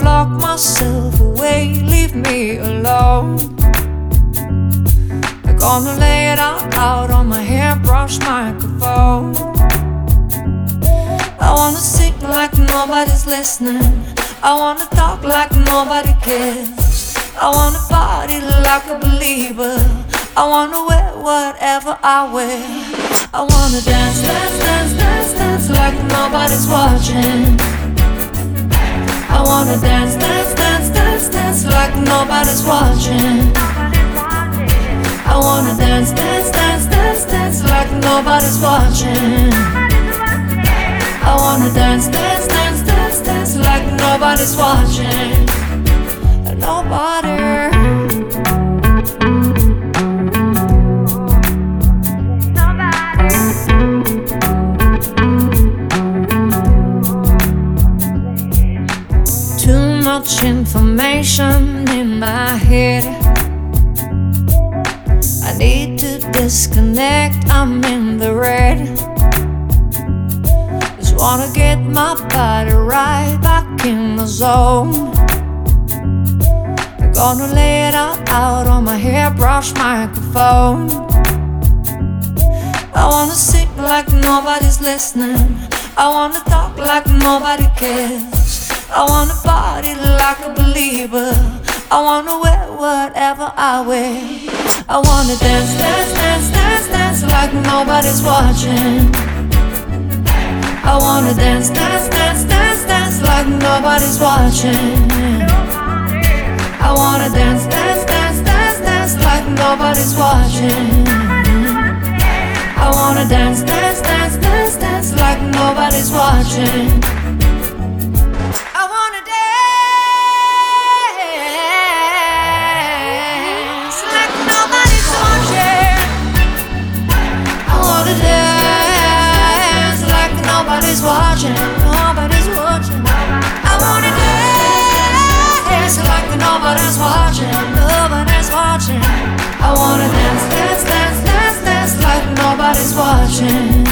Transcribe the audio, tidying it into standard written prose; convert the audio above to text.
lock myself away, leave me alone. I'm gonna lay it out on my hairbrush microphone. I wanna sing like nobody's listening. I wanna talk like nobody cares. I wanna party like a believer. I wanna wear whatever I wear. I wanna dance, dance, dance, dance, dance like nobody's watching. I wanna dance, dance, dance, dance, dance like nobody's watching. I wanna dance, dance, dance, dance, dance like nobody's watching. I wanna dance, dance, dance, dance, dance like nobody's watching. Nobody. Too much information in my head. I need to disconnect, I'm in the red. Just wanna get my body right back in the zone. I'm gonna lay it out on my hairbrush microphone. I wanna sing like nobody's listening. I wanna talk like nobody cares. I wanna party like a believer. I wanna wear whatever I wear. I wanna dance, dance, dance, dance, dance like nobody's watching. I wanna dance, dance, dance, dance, dance like nobody's watching. I wanna dance, dance, dance, dance, dance like nobody's watching. I wanna dance, dance, dance, dance, dance like nobody's watching. I wanna dance like nobody's watching. I wanna dance like nobody's watching. Nobody's watching. I wanna dance like nobody's watching. Nobody's watching. I wanna dance, dance, dance, dance, dance like nobody's watching.